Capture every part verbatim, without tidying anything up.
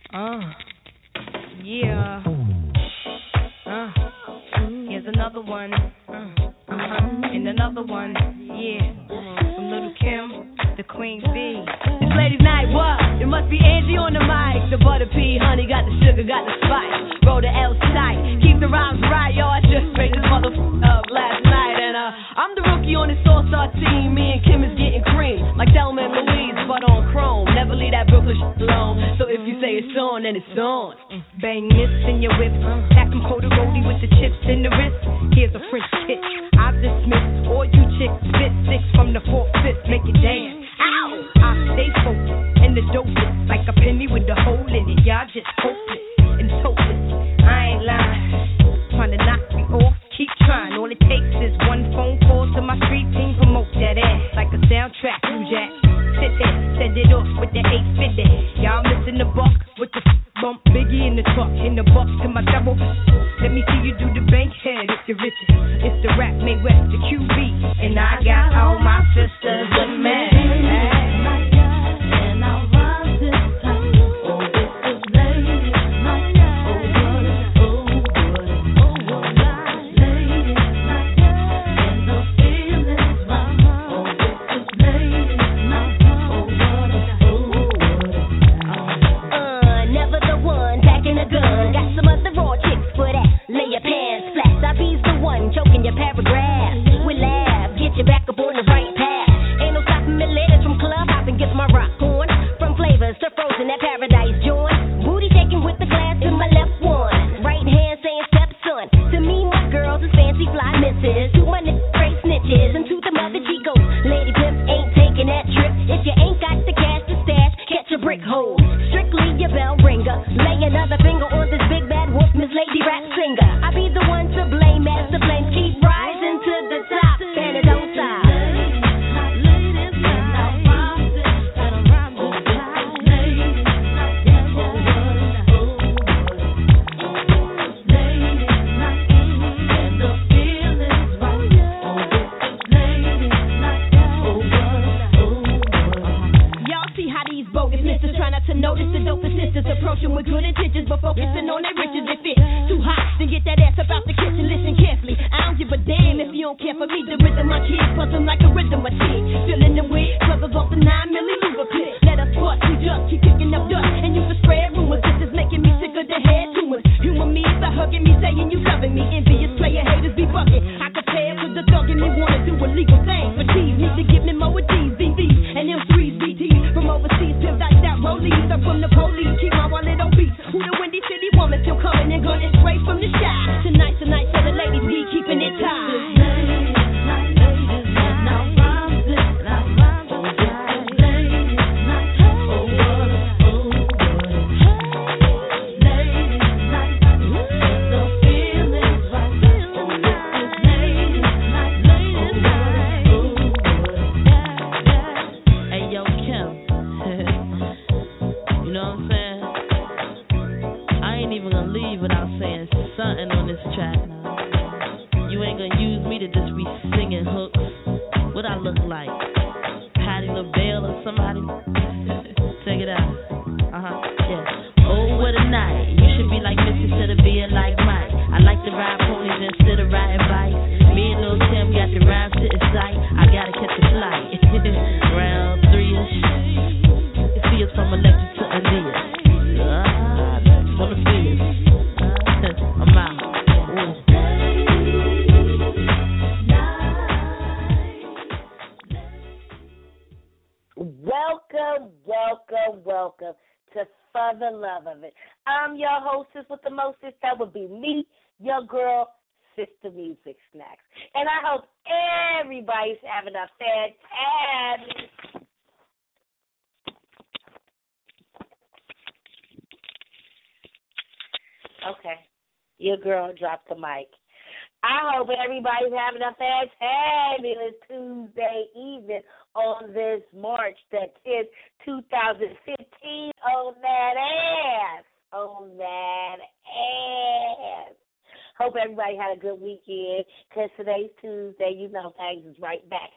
Uh, yeah. Uh, here's another one. Uh, uh-huh. And another one. Yeah. From Little Kim, the Queen Bee. It's ladies' night, what? It must be Angie on the mic. The butter pea, honey, got the sugar, got the spice. Roll the L tight. Keep the rhymes right, yo. I just made this motherfucker up last night. And uh, I'm the rookie on this all-star team. Me and Kim is getting cream. Like Thelma and Louise, but on chrome. Never leave that Brooklyn shit alone. So if you say it's on, then it's on. Bang this in your whip. Stack them cold roadie with the chips in the wrist. Here's a French kick. I dismiss all you chicks. Spit six from the fourth, fifth. Make it dance. Ow! I stay focused. And the dope is like a penny with a hole in it. Y'all just hopeless and hopeless. I ain't lying. Trying to knock me off. Keep trying. All it takes is one phone call to my street team. Promote that ass like a soundtrack. You jack. Sit there. Send it off with the eight fifty. Y'all missing the buck with the bump. Biggie in the truck. In the buck to my double. Let me see you do the bank head if you're rich. It's the rap made west, the Q B. And I got all my sisters with me. Choking your paragraph. We laugh, get you back up on the right path. Ain't no stopping me later from club hopping, get my rock on. From flavors to frozen, that paradise joint. Booty shaking with the glass in my left one. Right hand saying stepson. To me, my girls is fancy fly misses. To my niggas, straight snitches. And to the mother chicos, lady pimps ain't taking that trip. If you ain't got the cash to stash, catch a brick hole. Strictly your bell ringer. Lay another finger on this big bad wolf, Miss Lady Rap Singer. I be the one to blame as the flames keep rising to the top, and it don't stop. To notice the dope sisters approaching with good intentions, but focusing on their riches. If it's too hot, then get that ass up out the kitchen. Listen carefully. I don't give a damn if you don't care for me. The rhythm I kids buzzing like a rhythm I chick. Filling the wig, brothers off the nine milli luger clip. Let us bust, we just keep kicking up dust, and you can spread rumors. This is making me sick of the head tumors. Humor me by hugging me, saying you loving me. Envious player haters be bucking. I compare with the thug and me wanna do illegal things, but these need to give me more with these B Bs and them threes B Ts from overseas. Pimped out that rollies. Up from the police, keep my wallet on beat. Who the Windy City woman still coming and gunning straight from the shop. Tonight, tonight, for the ladies, we keeping it tight. Something on this track now. You ain't gonna use me to just be singing hooks. What I look like? Patti LaBelle or somebody? Check it out. Uh huh. Yeah. Oh, what a night. You should be like Missy instead of being like Mike. I like to ride ponies instead of riding bikes. Me and Lil Tim got the rhymes to sight. I gotta catch a flight. Round three-ish. You see us from Electric to Aaliyah. Ah, for the fears. I'm out. Welcome, welcome, welcome to For the Love of It. I'm your hostess with the mostest. That would be me, your girl, Sister Music Snacks. And I hope everybody's having a fantastic. Okay. Your girl dropped the mic. I hope everybody's having a fantabulous Tuesday evening on this March the tenth, twenty fifteen. On that ass. On that ass. Hope everybody had a good weekend, because today's Tuesday. You know things is right back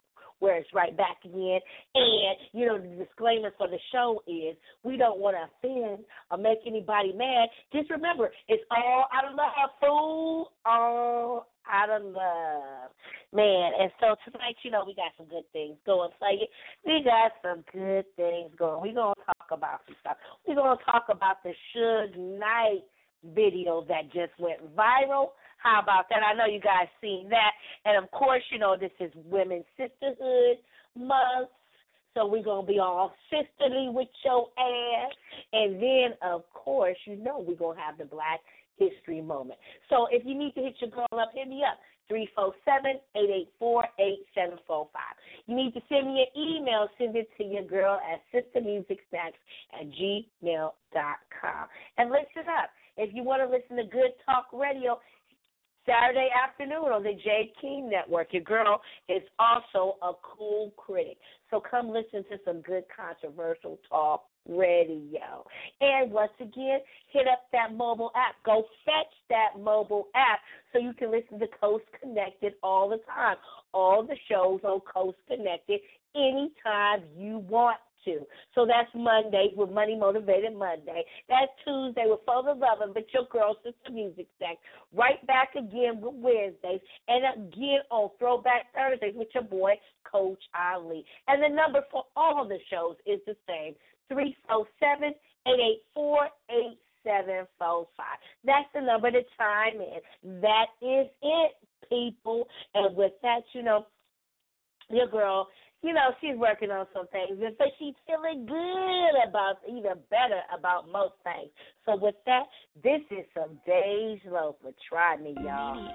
where it's right back again. And, you know, the disclaimer for the show is we don't want to offend or make anybody mad. Just remember, it's all out of love, fool. All out of love. Man, and so tonight, you know, we got some good things going for you. We got some good things going. We're going to talk about some stuff. We're going to talk about the Suge Knight video that just went viral. How about that? I know you guys seen that. And, of course, you know, this is Women's Sisterhood Month. So we're going to be all sisterly with your ass. And then, of course, you know we're going to have the Black History Moment. So if you need to hit your girl up, hit me up, three four seven, eight eight four, eight seven four five. You need to send me an email, send it to your girl at sistermusicsnacks at gmail dot com. And listen up. If you want to listen to Good Talk Radio, Saturday afternoon on the J. King Network. Your girl is also a cool critic. So come listen to some good controversial talk radio. And once again, hit up that mobile app. Go fetch that mobile app so you can listen to Coast Connected all the time. All the shows on Coast Connected anytime you want to. So that's Monday with Money Motivated Monday. That's Tuesday with For the Lovin', but your girl, Sister Music Stack. Right back again with Wednesdays. And again on Throwback Thursdays with your boy, Coach Ali. And the number for all the shows is the same, three four seven, eight eight four, eight seven four five. That's the number to chime in. That is it, people. And with that, you know, your girl, you know, she's working on some things, but she's feeling good about, even better about most things. So with that, this is some Dej Loaf. Try me, y'all.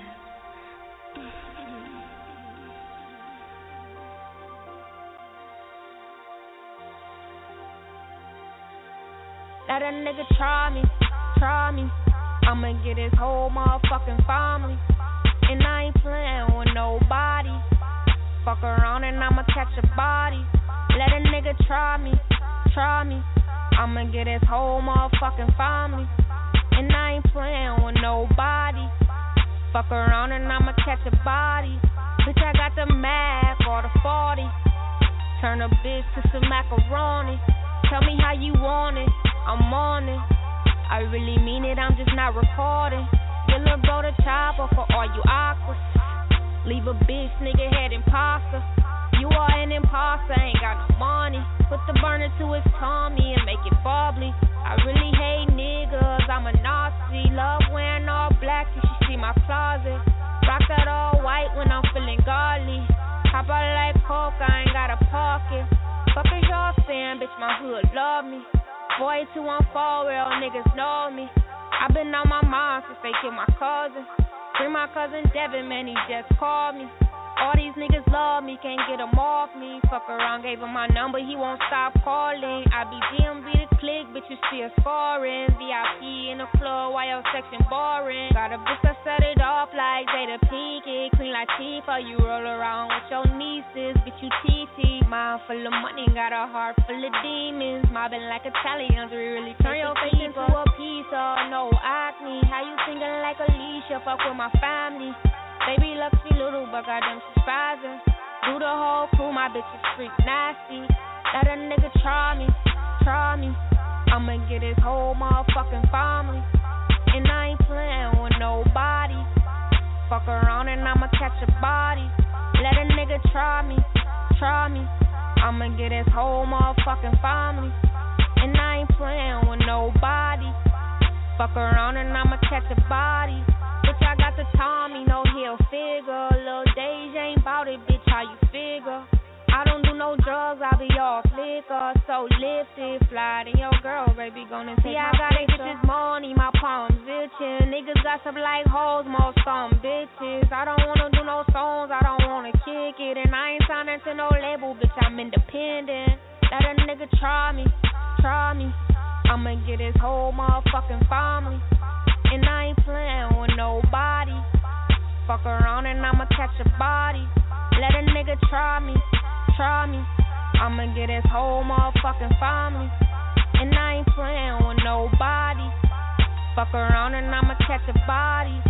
Let a nigga try me, try me. I'ma get his whole motherfucking family. And I ain't playing with nobody. Fuck around and I'ma catch a body. Let a nigga try me, try me. I'ma get his whole motherfucking family. And I ain't playing with nobody. Fuck around and I'ma catch a body. Bitch, I got the Mac or the forty. Turn a bitch to some macaroni. Tell me how you want it, I'm on it. I really mean it, I'm just not recording. Your little bro the chopper for all you aquas. Leave a bitch, nigga, head imposter. You are an imposter, ain't got no money. Put the burner to his tummy and make it bubbly. I really hate niggas, I'm a Nazi. Love wearing all black, you should see my closet. Rock that all white when I'm feeling godly. Hop out like coke, I ain't got a pocket. Fuck is y'all saying, bitch, my hood love me. Boy, two one four, real niggas know me. I been on my mind since they killed my cousin. Bring my cousin Devin, man, he just called me. All these niggas love me, can't get him off me. Fuck around, gave him my number, he won't stop calling. I be D M V the click, bitch, you still scoring. V I P in the club, while your section boring. Got a bitch that set it off like Jada Pinkett. Clean like Tifa, you roll around with your nieces. Bitch, you T T, mind full of money, got a heart full of demons. Mobbing like Italians, we really turn your face into a pizza. No acne, how you singing like Alicia? Fuck with my family. Baby looks me little, but goddamn she's spazzing. Do the whole crew, my bitch is freak nasty. Let a nigga try me, try me. I'ma get his whole motherfucking family. And I ain't playing with nobody. Fuck around and I'ma catch a body. Let a nigga try me, try me. I'ma get his whole motherfucking family. And I ain't playing with nobody. Fuck around and I'ma catch a body. Bitch, I got the Tommy, no heel figure. Lil' Dej ain't bout it, bitch, how you figure? I don't do no drugs, I be all flicker. So lifted, fly to your girl, baby, gonna take my picture. See, I got it, bitches money, my palms itching. Niggas got some like hoes, most some bitches. I don't wanna do no songs, I don't wanna kick it. And I ain't signing to no label, bitch, I'm independent. Let a nigga try me, try me. I'ma get his whole motherfucking family. And I ain't playing with nobody. Fuck around and I'ma catch a body. Let a nigga try me, try me. I'ma get his whole motherfucking family. And I ain't playing with nobody. Fuck around and I'ma catch a body.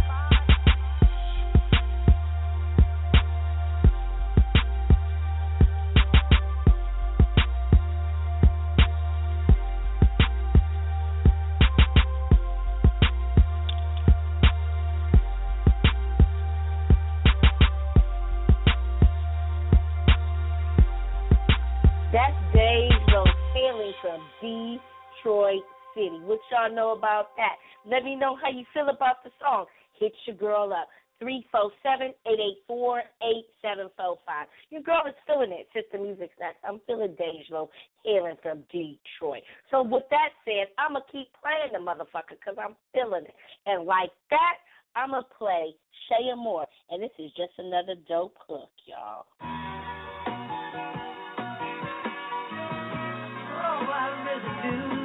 Detroit City. What y'all know about that? Let me know how you feel about the song. Hit your girl up. three four seven, eight eight four, eight seven four five. Your girl is feeling it. Sister Music Snacks. I'm feeling Dejlo, hailing from Detroit. So with that said, I'm going to keep playing the motherfucker because I'm feeling it. And like that, I'm going to play Shea Moore. And this is just another dope hook, y'all. Oh, I really do.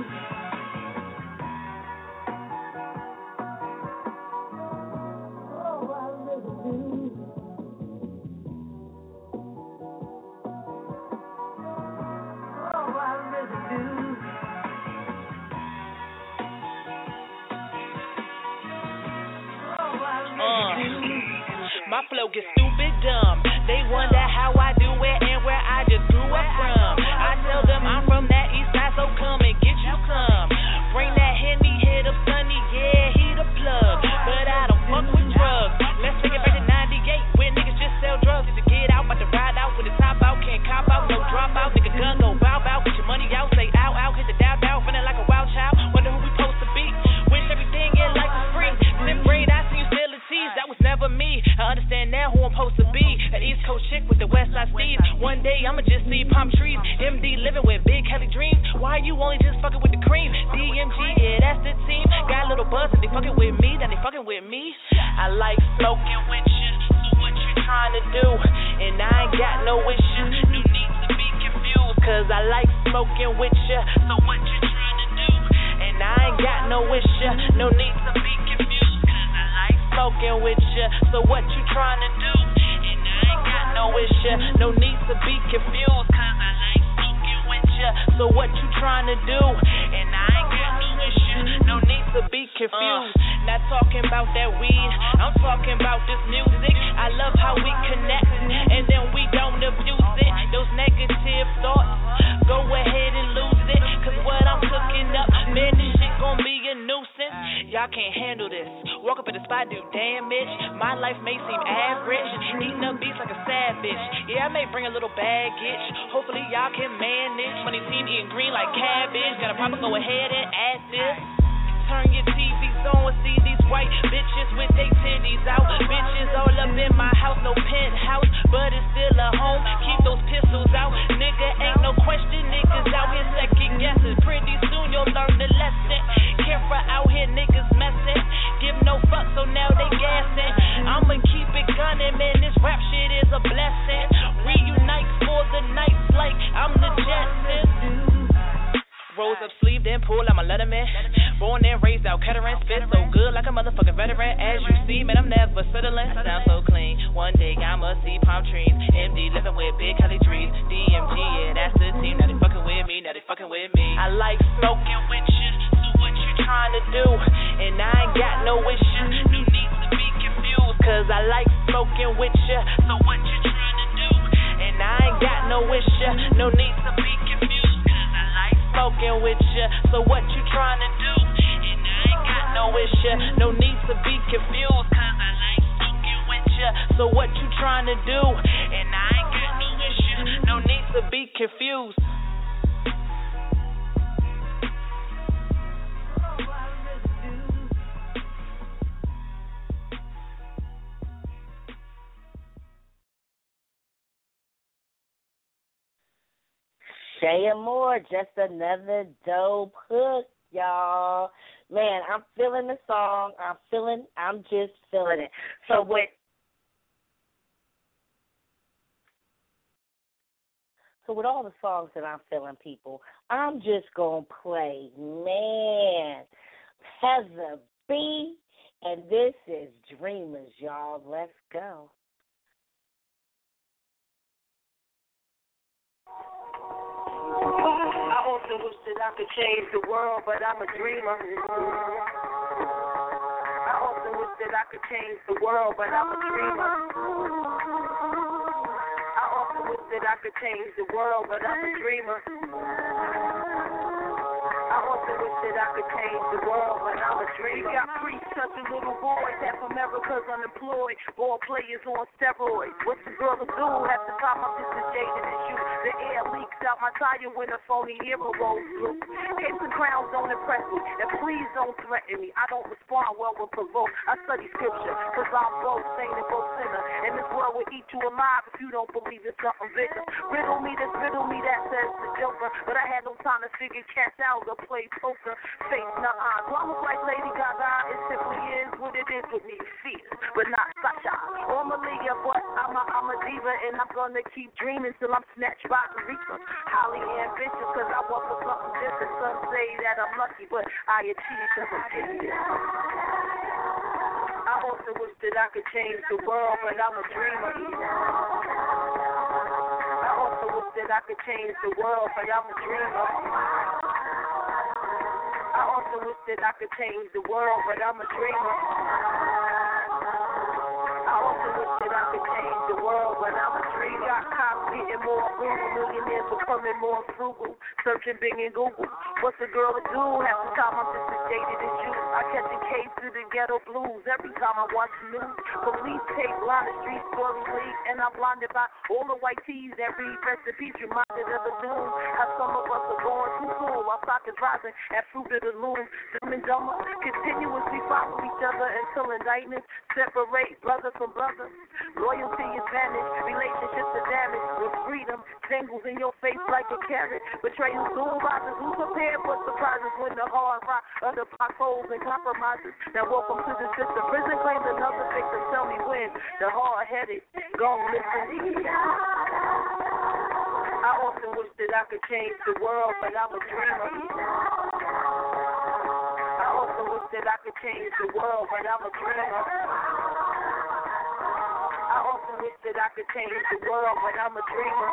My flow gets stupid dumb. They wonder how I do it and where I just grew up from. I tell them I'm from that east side, so come and get you some. Bring that Henny, hit up Sunny, yeah, he the plug. But I don't fuck with drugs. Let's take it back to ninety-eight, when niggas just sell drugs. Just to get out, about to ride out with the top out. Can't cop out, no drop out. Nigga gun go bow bow, get your money out, say ow ow. Hit the down down, feeling like a wild child. Wonder who we supposed to be. Wish everything in life was free. Slim braid, I see you still a tease. That was never me. I understand now who I'm supposed to be. An East Coast chick with the West Side steeds. One day I'ma just see palm trees. M D living with big Kelly dreams. Why you only just fucking with the cream? D M G, yeah, that's the team. Got a little buzz and they fucking with me. Then they fucking with me. I like smoking with you. So what you trying to do? And I ain't got no issue. No need to be confused. Cause I like smoking with you. So what you trying to do? And I ain't got no issue. No need to be confused. Cause I like smoking with you. So what you trying to do? And I ain't got no issue. No need to be confused. Cause I like smoking with you. So what you trying to do? And I ain't got no issue. No need to be confused. Uh, not talking about that weed. I'm talking about this music. I love how we connect. And then we don't abuse it. Those negative thoughts, go ahead and lose it. Cause what I'm cooking up, man, this shit gon' be a nuisance. Y'all can't handle this. Walk up in the spot, do damage. My life may seem average. Eating up beats like a savage. Yeah, I may bring a little baggage. Hopefully y'all can manage. Money team eating green like cabbage. Got a problem, go ahead and add this. Turn your T Vs on and see these white bitches with they titties out. Bitches all up in my house, no penthouse, but it's still a home. Keep those pistols out. Nigga, ain't no question, niggas out here second guessing. Pretty soon you'll learn the lesson. Careful out here, niggas messing. Give no fuck, so now they gassing. I'ma keep it gunning, man, this rap shit is a blessing. Reunite for the nights like I'm the Jetsons. Rolls up sleeve, then pull out my letterman. Born and raised out, Kettering, spit so good like a motherfucking veteran. As you see, man, I'm never settling. Sound so clean. One day I'ma see palm trees. M D living with big Kelly trees. D M G, yeah, that's the team. Now they fucking with me, now they fucking with me. I like smoking with you, so what you trying to do? And I ain't got no issue. No need to be confused, cause I like smoking with you. So what you trying to do? And I ain't got no issue. No need to be confused. Smoking with you, so what you trying to do? And I ain't got no issue, no need to be confused, cause I like smoking with you, so what you trying to do? And I ain't got no issue, no need to be confused. Shea Moore, just another dope hook, y'all. Man, I'm feeling the song. I'm feeling, I'm just feeling it. So with, so with all the songs that I'm feeling, people, I'm just going to play, man, Heather B, and this is Dreamers, y'all. Let's go. I often wish that I could change the world, but I'm a dreamer. I often wish that I could change the world, but I'm a dreamer. I often wish that I could change the world, but I'm a dreamer. I often wish that I could change the world, but I'm a dreamer. Got priests touching little boys, half America's unemployed. Ball players on steroids. What's the girl to do? Half the time I'm just as jaded as you. The air leaks out my tire when a phony hero rolls through. Capes and crowns don't impress me, and please don't threaten me. I don't respond well when provoked. I study scripture, cause I'm both saint and both sinner. And this world will eat you alive if you don't believe it's something bigger. Riddle me this, riddle me that, says the joker. But I had no time to figure cats out or play poker. Face nah-uh. Do I look like Lady Gaga? It simply is what it is with me. Fierce, but not Sasha or Malia, but I'm a, I'm a diva, and I'm gonna keep dreaming till I'm snatched by the reaper. Highly ambitious, cause I want for something different. Some say that I'm lucky, but I achieve cause I'm gifted. I also wish that I could change the world, but I'm a dreamer. I also wish that I could change the world, but I'm a dreamer. I also wish that I could change the world, but I'm a dreamer. I also wish that I could change the world, but I'm a dreamer. Got cops getting more brutal, millionaires becoming more frugal, searching Bing and Google. What's a girl to do? Half the time I'm just as jaded as you. I catch a case through the ghetto blues every time I watch the news. Police take line the street story league, and I'm blinded by all the white tees that read recipes, reminded of the doom. How some of us are going too soon while stock is rising at fruit of the loom. Dumb and dumber continuously follow each other until indictments separate brother from brother. Loyalty is vanished, relationships are damaged. With freedom jingles in your face like a carrot. Betrayal soon rises. Who's prepared for surprises when the hard rock under potholes and compromises? Now welcome to the system. Prison claims another victim. Tell me when the hard-headed gon' listen. I often wish that I could change the world, but I'm a dreamer. I often wish that I could change the world, but I'm a dreamer. I often wish that I could change the world, but I'm a dreamer.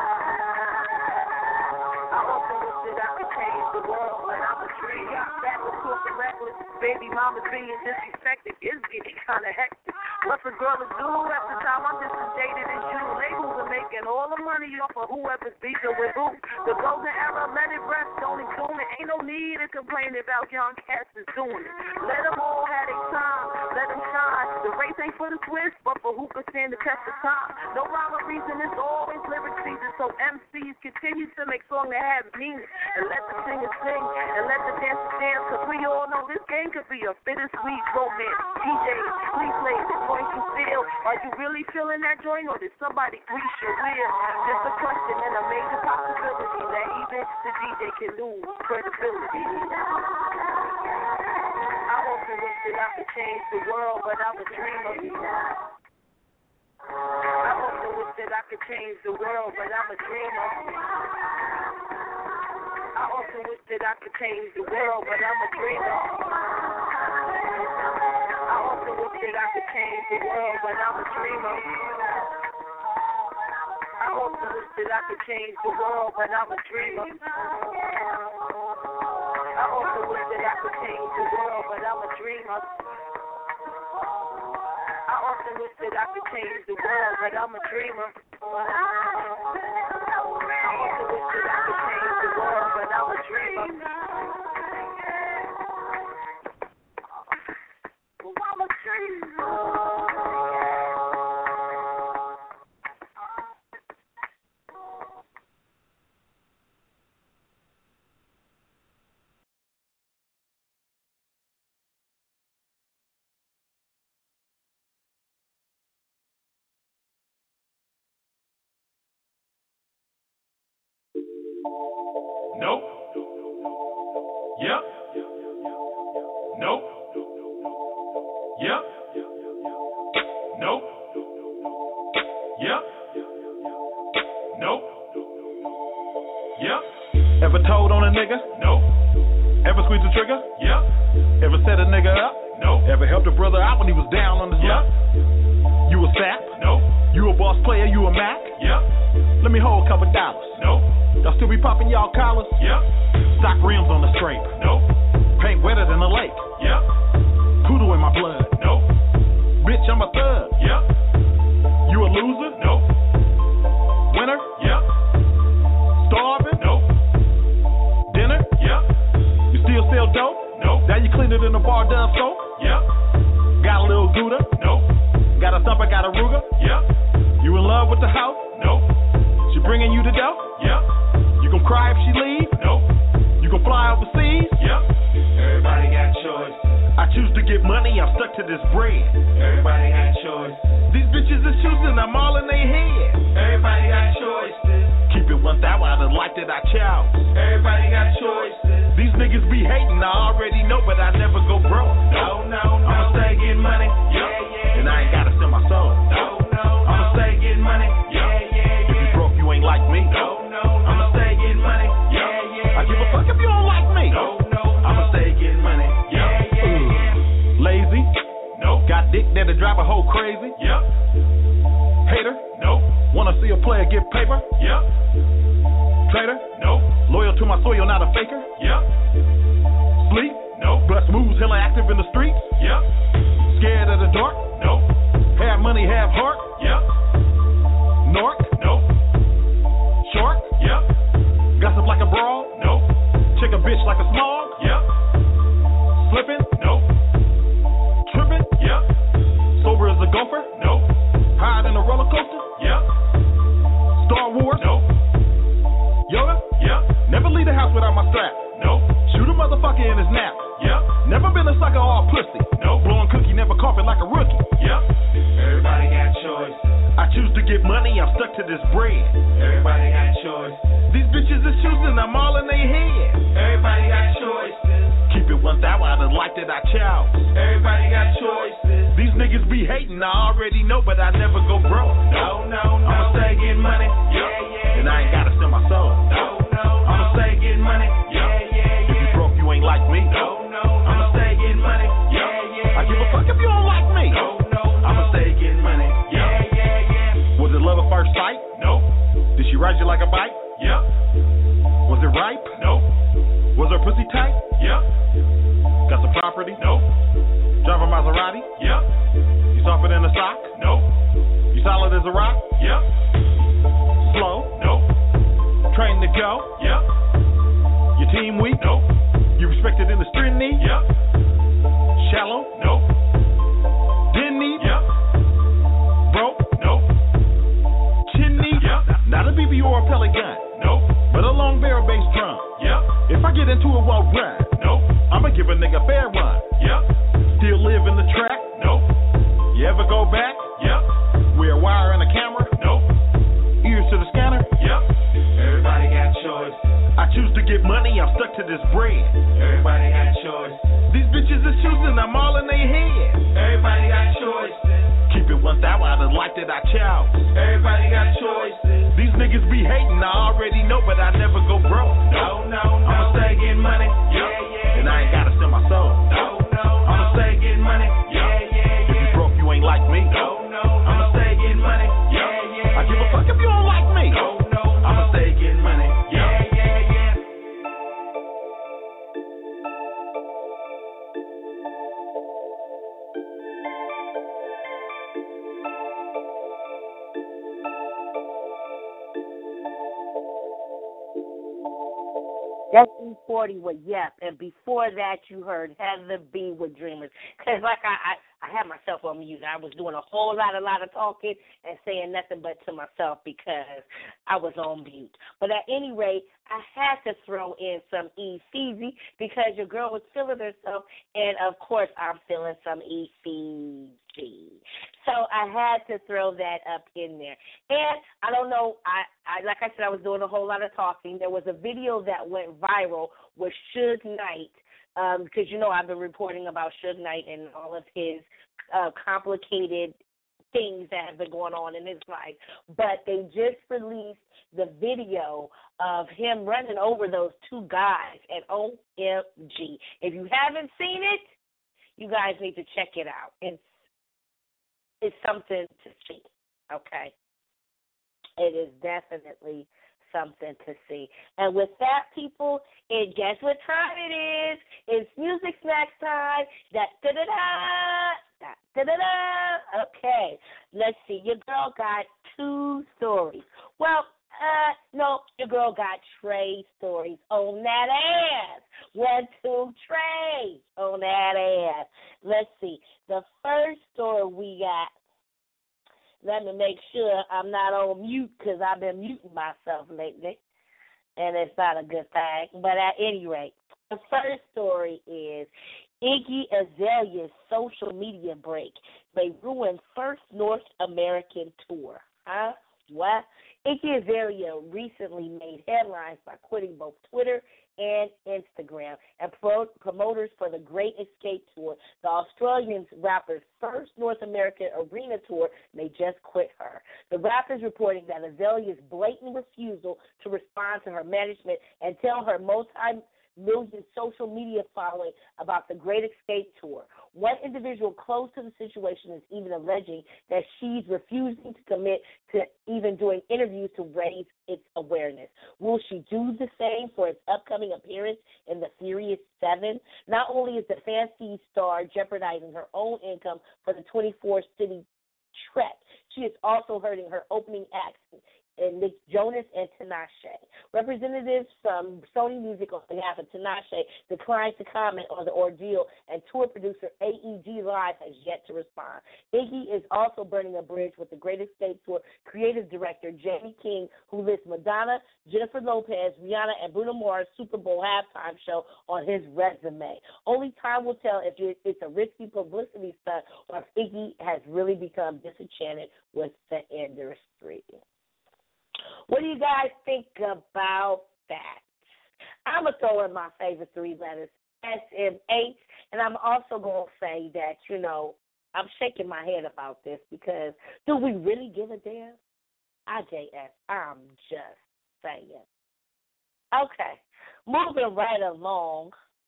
I often wish that I could change the world, but I'm a dreamer. That was talking reckless. Baby mama's being disrespected. It's getting kind of hectic. What's a girl to do at the time? I'm just as jaded as you. Labels are making all the money off of whoever's beefing with who. The golden era, let it rest, don't include it. Ain't no need to complain about young cats is doing it. Let them all have their time, let them shine. The race ain't for the twist, but for who can stand the test of time. No rhyme or reason, it's always lyric season. So M Cs continue to make songs that have meaning. And let the singers sing, and let the dancers dance. Cause we all know this game could be a bittersweet romance. D J, please play the joint you feel. Are you really feeling that joint, or did somebody grease your wheel? Just a question and a major possibility that even the D J can lose credibility. I often wish that I could change the world, but I'm a dreamer. I often wish that I could change the world, but I'm a dreamer. I often wish that I could change the world, but I'm a dreamer. I often wish that I could change the world, but I'm a dreamer. I often wish that I could change the world, but I'm a dreamer. I often wish that I could change the world, but I'm a dreamer. I often wish that I could change the world, but I'm a dreamer. I often wish that I could change the world, but I'm a dreamer. I'm a dreamer. Nope. Yep. Nope. Yep. Nope. Yep. Nope. Yep. Ever told on a nigga? Nope. Ever squeezed the trigger? Yep. Ever set a nigga up? Nope. Ever helped a brother out when he was down on his luck? Yep. You a sap? Nope. You a boss player? You a Mac? Yep. Let me hold a couple dollars. Nope. Y'all still be popping y'all collars? Yep. Stock rims on the scrape. Nope. Paint wetter than a lake. Yep. Poodle in my blood. Nope. Bitch, I'm a thug. Yep. You a loser? Nope. Winner? Yep. Starving? Nope. Dinner? Yep. sell dope? Nope. Now you clean it in the bar done soap? Yep. Got a little Gouda? Nope. Got a thumper, got a Ruger? Yep. You in love with the house? Nope. She bringing you the dough? Yep. You gon' cry if she leave? Nope. You gon' fly overseas? Yep. Everybody got choices. I choose to get money, I'm stuck to this bread. Everybody got choices. These bitches is choosing, I'm all in their head. Everybody got choices. Keep it one thou out of the life that I chose. Everybody got choices. These niggas be hating, I already know, but I never go broke. No, no, no. I'ma stay getting money. Yeah, yeah. And I ain't gotta sell my soul. No, no, no. I'ma stay getting money. Yeah, yeah. If you broke, you ain't like me. No, no, no. I'ma stay getting money. Yeah, yeah. I give a fuck if you don't like me. No, no, no. I'ma stay getting money. Yeah, yeah, yeah. Lazy. Nope. Got dick that'll drive a hoe crazy. Yep. Hater. Nope. Wanna see a player get paper. Yep. Traitor. Nope. Loyal to my soil, not a faker. Yep. Sleep. Nope. Bust moves, hella active in the streets. Yep. Scared of the dark. Nope. Have money, have heart. Yep. Nork. Nope. Shark. Yep. Gossip like a brawl. Nope. Check a bitch like a smog. Yep. Slipping. Nope. Tripping. Yep. Sober as a gopher. Nope. Hide in a roller coaster. Yep. Star Wars. Nope. Yoda. Yep. Never leave the house without my strap. Nope. Shoot a motherfucker in his nap. Yep. Never been a sucker or a pussy. Nope. Blowing cookie, never coughing like a rookie. Yep. Everybody got choices. I choose to get money, I'm stuck to this bread. Everybody got choices. These bitches is choosing, I'm all in their head. Everybody got choices. Keep it one thou out of the life that I chose. Everybody got choices. These niggas be hating, I already know, but I never go broke. No, no, no. I'ma stay getting money. Yeah, yeah. And I ain't gotta sell my soul. No, no, no. I'ma stay getting money. Yeah, yeah, yeah. If you broke, you ain't like me. No, no, no. I'ma stay getting money. Yeah, yeah. I give a fuck if you don't like me. No, no, no. I'ma stay getting money. Yeah, yeah, yeah. Was it love at first sight? Nope. Did she ride you like a bike? Yep. Was it ripe? Nope. Was her pussy tight? Yep. Got some property? Nope. Drive a Maserati? Yep. You softer than a sock? Nope. You solid as a rock? Yep. Slow? Nope. Trained to go? Yep. Your team weak? Nope. You respected in the street knee? Yep. Shallow? Nope. Didn't need? Yep. Broke? Nope. Chin knee? Yep. Not a B B or a pellet gun, Nope. but a long barrel bass drum. Yep. If I get into it, won't run. Nope. I'ma give a nigga fair one. Yep. Still live in the track? Nope. You ever go back? Yep. Wear a wire and a camera? Nope. Ears to the scanner? Yep. Everybody got choices. I choose to get money, I'm stuck to this bread. Everybody got choices. These bitches is choosing, I'm all in their head. Everybody got choices. Keep it one thou out of the life that I chose. Everybody got choices. These niggas be hating, I already know, but I never go broke. No, no, no. I'ma stay getting money. Yeah, yeah. And I ain't gotta sell my soul. No, no, no. I'ma stay getting money. Yeah, yeah, If you yeah. broke, you ain't like me. No, no, no. I'ma stay getting money. Yeah, yeah. I give a fuck if you don't like me. No, no, no. I'ma stay getting money. Yeah, yeah, yeah. That's E forty with Yep, and before that you heard Heather B with Dreamers. Because like I, I, I had myself on mute. I was doing a whole lot, a lot of talking and saying nothing but to myself because I was on mute. But at any rate, I had to throw in some E Feezy because your girl was feeling herself, and of course I'm feeling some E Feezy. So I had to throw that up in there. And I don't know, I, I like I said, I was doing a whole lot of talking. There was a video that went viral with Suge Knight, um, because, you know, I've been reporting about Suge Knight and all of his uh, complicated things that have been going on in his life. But they just released the video of him running over those two guys at O M G. If you haven't seen it, you guys need to check it out. It's It's something to see, okay? It is definitely something to see. And with that, people, and guess what time it is? It's Music Snacks time. Da da da da da da da da. Okay, let's see. Your girl got two stories. Well, no, your girl got Trey stories on that ass. One, two, Trey on that ass. Let's see. The first story we got, let me make sure I'm not on mute because I've been muting myself lately, and it's not a good thing. But at any rate, the first story is Iggy Azalea's social media break may ruin first North American tour. Huh? What? Iggy Azalea recently made headlines by quitting both Twitter and Instagram, and pro- promoters for the Great Escape Tour, the Australian rapper's first North American arena tour, may just quit her. The rapper is reporting that Azalea's blatant refusal to respond to her management and tell her multi million social media following about the Great Escape Tour. One individual close to the situation is even alleging that she's refusing to commit to even doing interviews to raise its awareness. Will she do the same for its upcoming appearance in the Furious Seven? Not only is the fancy star jeopardizing her own income for the twenty-four city trek, she is also hurting her opening acts and Nick Jonas and Tinashe. Representatives from Sony Music on behalf of Tinashe declined to comment on the ordeal, and tour producer A E G Live has yet to respond. Iggy is also burning a bridge with the Great Escape Tour creative director Jamie King, who lists Madonna, Jennifer Lopez, Rihanna, and Bruno Mars' Super Bowl halftime show on his resume. Only time will tell if it's a risky publicity stunt or if Iggy has really become disenchanted with the industry. What do you guys think about that? I'm going to throw in my favorite three letters, S M H, and I'm also going to say that, you know, I'm shaking my head about this because do we really give a damn? I J S, I'm just saying. Okay, moving right along.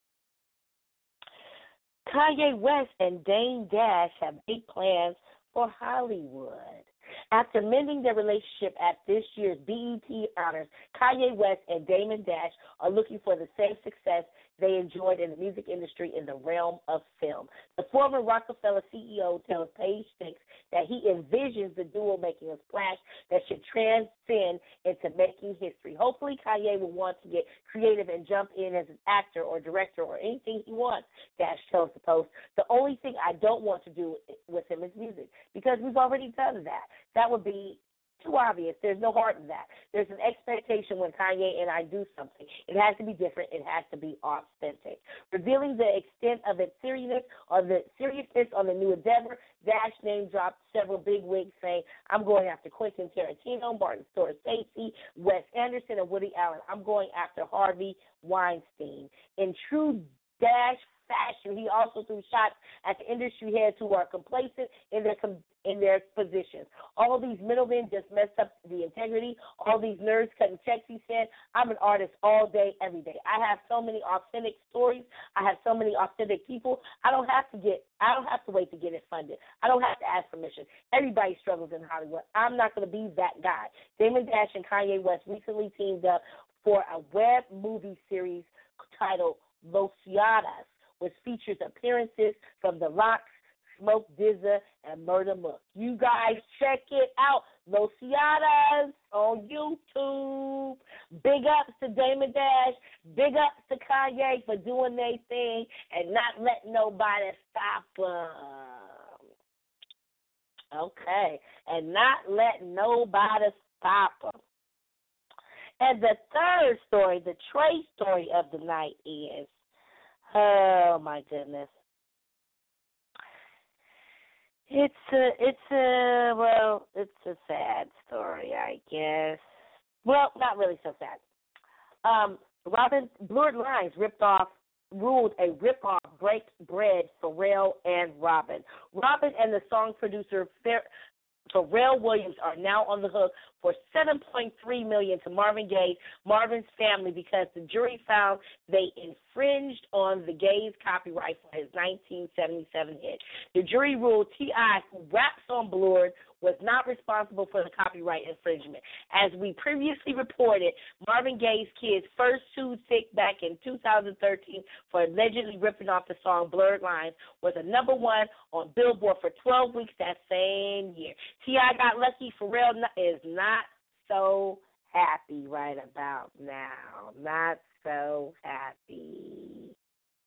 Kanye West and Dame Dash have big plans for Hollywood. After mending their relationship at this year's B E T Honors, Kanye West and Damon Dash are looking for the same success they enjoyed in the music industry in the realm of film. The former Rockefeller C E O tells Page Six that he envisions the duo making a splash that should transcend into making history. Hopefully, Kanye will want to get creative and jump in as an actor or director or anything he wants, Dash tells the Post. The only thing I don't want to do with him is music, because we've already done that. That would be too obvious. There's no heart in that. There's an expectation when Kanye and I do something. It has to be different. It has to be authentic. Revealing the extent of its seriousness or the seriousness on the new endeavor, Dash name dropped several big wigs saying, I'm going after Quentin Tarantino, Martin Scorsese, Wes Anderson, and Woody Allen. I'm going after Harvey Weinstein. In true Dash fashion, he also threw shots at the industry heads who are complacent in their com- in their positions. All these middlemen just messed up the integrity. All these nerds cutting checks, he said. I'm an artist all day, every day. I have so many authentic stories. I have so many authentic people. I don't have to get, I don't have to wait to get it funded. I don't have to ask permission. Everybody struggles in Hollywood. I'm not going to be that guy. Damon Dash and Kanye West recently teamed up for a web movie series titled Los Ciadas, which features appearances from The Lox, Smoke D Z A, and Murder Mook. You guys check it out. Los Ciadas on YouTube. Big ups to Damon Dash. Big ups to Kanye for doing their thing and not letting nobody stop them. Okay. And not letting nobody stop them. And the third story, the Trey story of the night is, oh, my goodness. It's a, it's a, well, it's a sad story, I guess. Well, not really so sad. Um, Robin, Blurred Lines ripped off, ruled a rip-off break bread for Pharrell and Robin. Robin and the song producer Pharrell Williams are now on the hook for seven point three million dollars to Marvin Gaye, Marvin's family, because the jury found they infringed on the Gaye's copyright for his nineteen seventy-seven hit. The jury ruled T I, who raps on Blurred, was not responsible for the copyright infringement. As we previously reported, Marvin Gaye's kids first sued Thick back in two thousand thirteen for allegedly ripping off the song Blurred Lines, was a number one on Billboard for twelve weeks that same year. T I got lucky. Pharrell is not so happy right about now. Not so happy.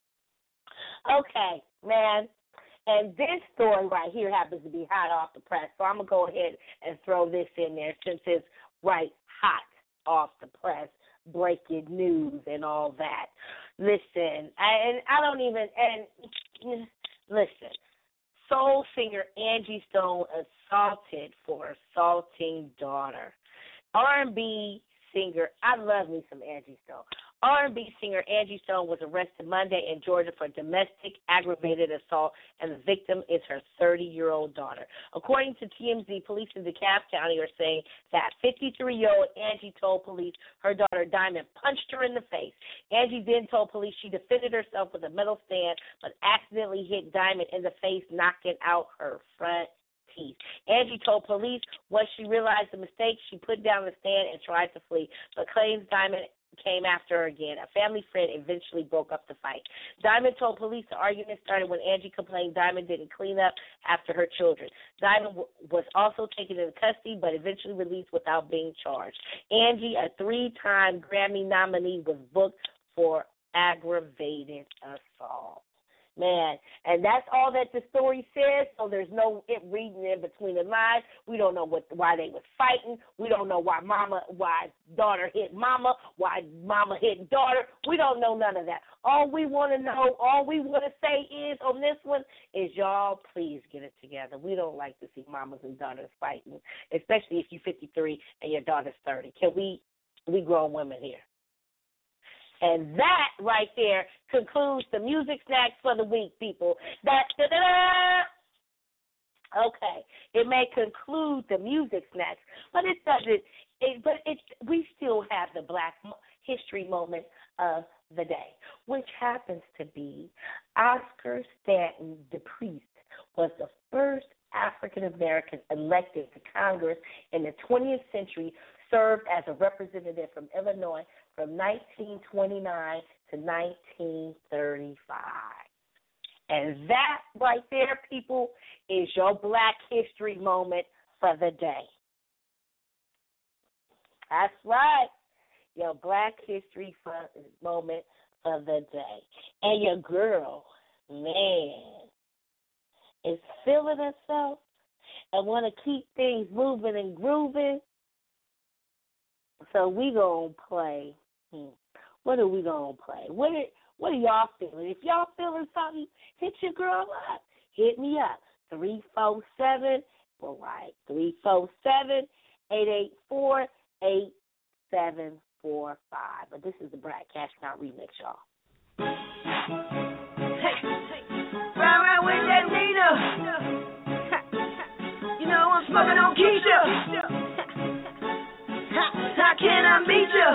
Okay, man. And this story right here happens to be hot off the press, so I'm going to go ahead and throw this in there since it's right hot off the press, breaking news and all that. Listen, I, and I don't even, and listen, soul singer Angie Stone assaulted for assaulting daughter. R and B singer, I love me some Angie Stone. R and B singer Angie Stone was arrested Monday in Georgia for domestic aggravated assault, and the victim is her thirty-year-old daughter. According to T M Z, police in DeKalb County are saying that fifty-three-year-old Angie told police her daughter Diamond punched her in the face. Angie then told police she defended herself with a metal stand, but accidentally hit Diamond in the face, knocking out her front teeth. Angie told police once she realized the mistake, she put down the stand and tried to flee, but claims Diamond came after her again. A family friend eventually broke up the fight. Diamond told police the argument started when Angie complained Diamond didn't clean up after her children. Diamond w- was also taken into custody but eventually released without being charged. Angie, a three-time Grammy nominee, was booked for aggravated assault. Man, and that's all that the story says, so there's no it reading in between the lines. We don't know what why they was fighting. We don't know why mama, why daughter hit mama, why mama hit daughter. We don't know none of that. All we want to know, all we want to say is on this one is y'all please get it together. We don't like to see mamas and daughters fighting, especially if you're fifty-three and your daughter's thirty. Can we, we grown women here? And that right there concludes the music snacks for the week, people. That da da da. Okay, it may conclude the music snacks, but it doesn't. It, but it we still have the Black History moment of the day, which happens to be Oscar Stanton DePriest was the first African American elected to Congress in the twentieth century. Served as a representative from Illinois from nineteen twenty-nine to nineteen thirty-five. And that right there, people, is your Black History moment for the day. That's right, your Black History moment for the day. And your girl, man, is feeling herself and want to keep things moving and grooving. So we gonna play. Hmm, what are we gonna play? What are, what are y'all feeling? If y'all feeling something, hit your girl up. Hit me up. Three four seven. Well, right. Three four seven eight eight four eight seven four five. But this is the Brad Cashmount remix, y'all. Hey, ride, ride with that Nina. You know I'm smoking on Keisha. How can I meet you?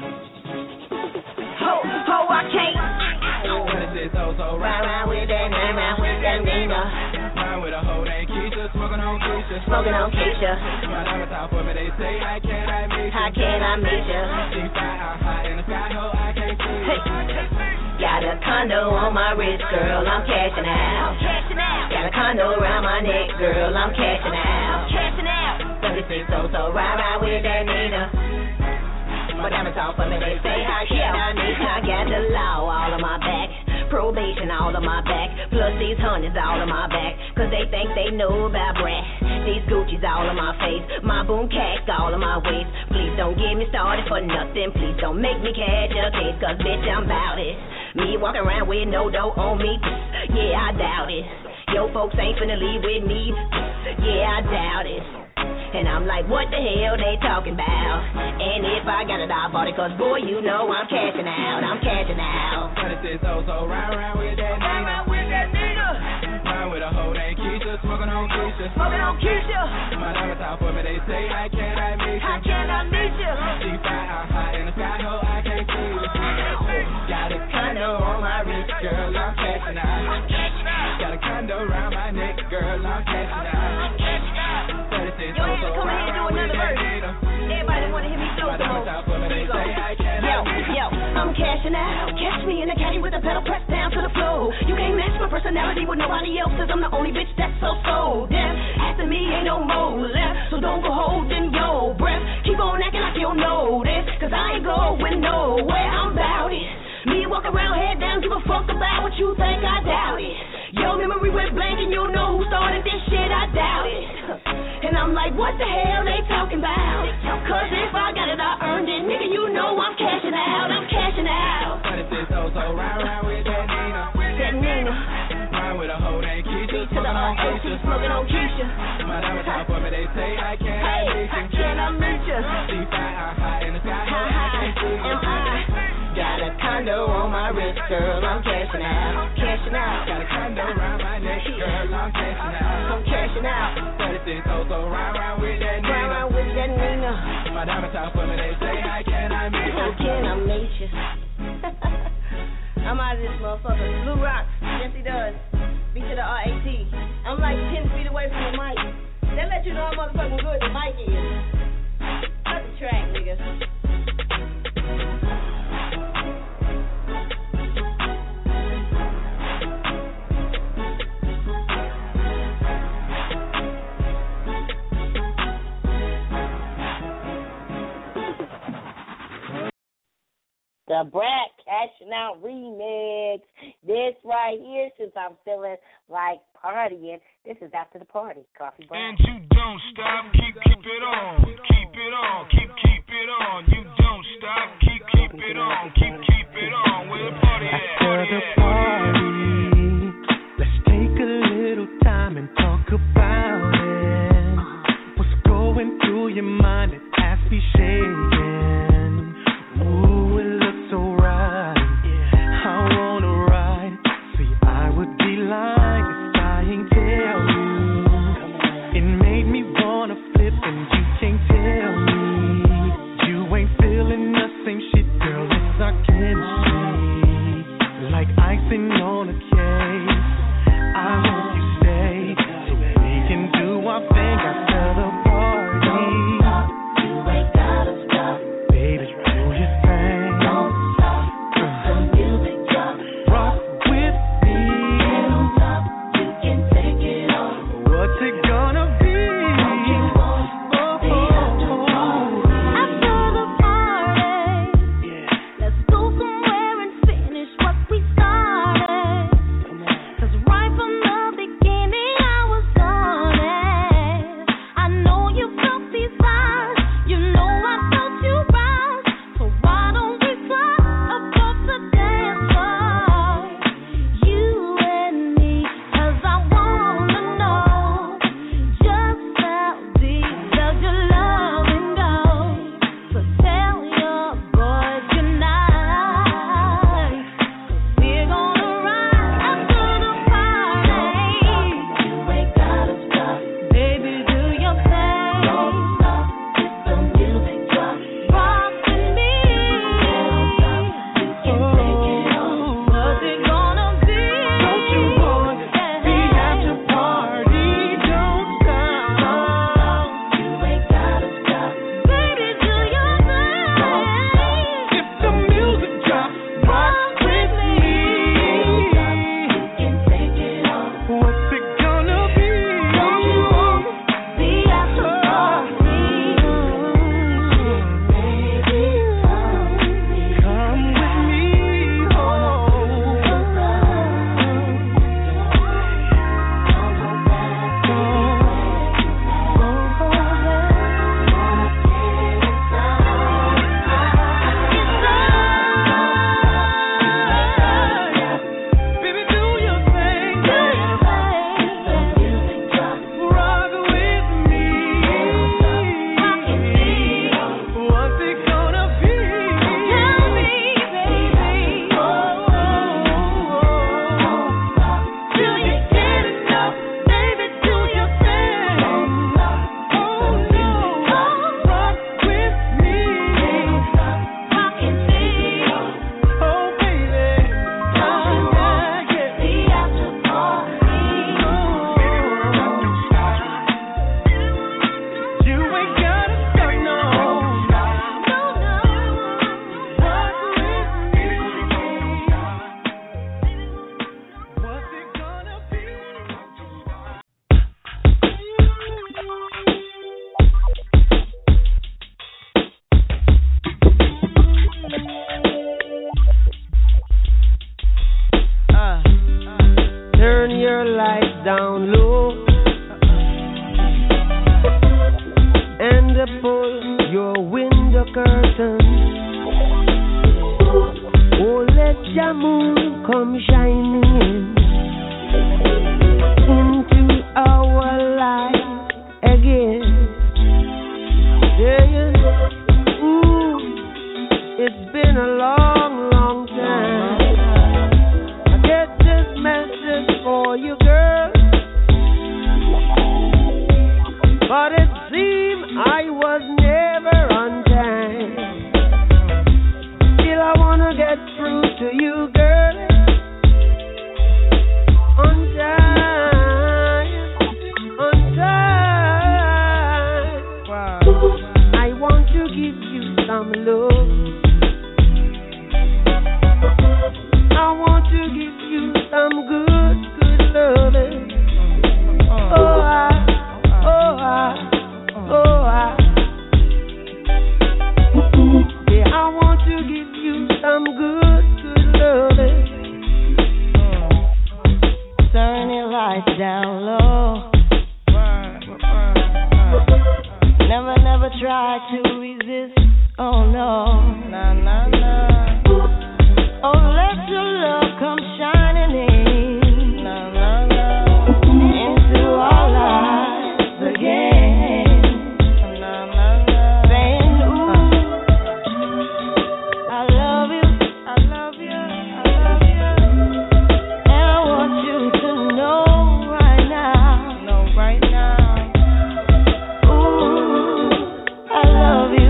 Ho, ho, I can't. Ride, ride with that Nina, ride with that Nina. Ride with a hoe named Keisha, smoking on Keisha. Smoking on Keisha. My diamonds out for me, they say, how can I meet you? How can I meet you? She fly out high in the sky, ho, I can't see you. Got a condo on my wrist, girl, I'm cashing out. Cashing out. Got a condo around my neck, girl, I'm cashing out. Cashing out. thirty-six so so ride ride with that Nina. My diamonds all for me, they say how can I meet you? I got the law all on my back, probation all on my back, plus these hundreds all on my back, cause they think they know about brat. These Gucci's all on my face, my boom cash all on my waist. Please don't get me started for nothing, please don't make me catch a case, cause bitch I'm bout it. Me walking around with no dough on me, yeah I doubt it. Yo folks ain't finna leave with me, yeah I doubt it. And I'm like, what the hell they talking about? And if I got it, I'll bought it, cause boy, you know I'm cashing out, I'm cashing out. thirty-six so so ride around with that Nina. Ride with that Nina. Ride with a hoe named Keisha, smoking on Keisha. Smoking on Keisha. My diamonds out for me, they say, how can I meet you? How can I meet you? She fly out high in the sky, ho, I can't see you. Got a condo on my wrist, girl, I'm cashing out. I'm cashing out. Got a condo around my neck, girl, I'm cashing out. I'm cashing out. Yo, let's come in and do another verse. Everybody wanna hear me flow some more. Yo, yo, I'm cashing out. Catch me in the caddy with the pedal pressed down to the floor. You can't match my personality with nobody else's. I'm the only bitch that's so sold. Yeah, after me, ain't no more left. So don't go holding your breath. Keep on acting like you don't know this, cause I ain't going nowhere. I'm about it. Me walk around head down, give a fuck about what you think, I doubt it. Your memory went blank and you know who started this shit, I doubt it. And I'm like, what the hell they talking about? Cause if I got it, I earned it. Nigga, you know I'm cashing out, I'm cashing out. But it's this so so round round with that Nina. That Nina. Ride with a hoe named Keisha. To the whole Keisha, smoking on Keisha. My diamonds top for me, they say I can't Hey, I cannot meet you. See fire, I'm high in the sky, no, I can't see you. Am I? Got a condo on my wrist, girl, I'm cashing out, cashing out. Got a condo around my neck, girl, I'm cashing out. I'm cashing out. thirty-six oh so round round with that Nina. Round round with that Nina. My diamonds top for me, they say I cannot meet you. How can I meet you? I'm out of this motherfucker. Blue Rocks, yes he does. B to the R A T. I'm like ten feet away from the mic. That let you know how motherfucking good the mic is. Cut the track, nigga. The Brat Cashing Out remix. This right here, since I'm feeling like partying, this is after the party. Coffee Break. And you don't stop, keep keep it on, keep it on, keep keep it on. You don't stop, keep keep it on, keep keep it on. Where the party at? After the party, let's take a little time and talk about it. What's going through your mind? It has me shaking. Ooh, it looks so right. I wanna ride. See, I would be lying if I ain't tell you. It made me wanna flip and you can't tell me. You ain't feeling the same shit, girl, it's our chemistry. Like ice in down low and pull your window curtain. Oh, let your moon come shining in into our life again. Yeah, ooh, it's been a long, long time. I get this message for you, girl, but it seemed I was never on time. Still, I wanna get through to you, girl, on time, on time. Wow. I want to give you some love. I want to give you some good, good loving. Oh, I, oh, I, oh, I. Yeah, I want to give you some good, good loving. Turn your lights down low. Never, never try to resist. Oh no, nah, nah, nah. Oh, let your love come shining in, nah, nah, nah, into our lives again. Nah, nah, nah. Saying, ooh, I love you, I love you, I love you, and I want you to know right now, know right now. Ooh, I love you.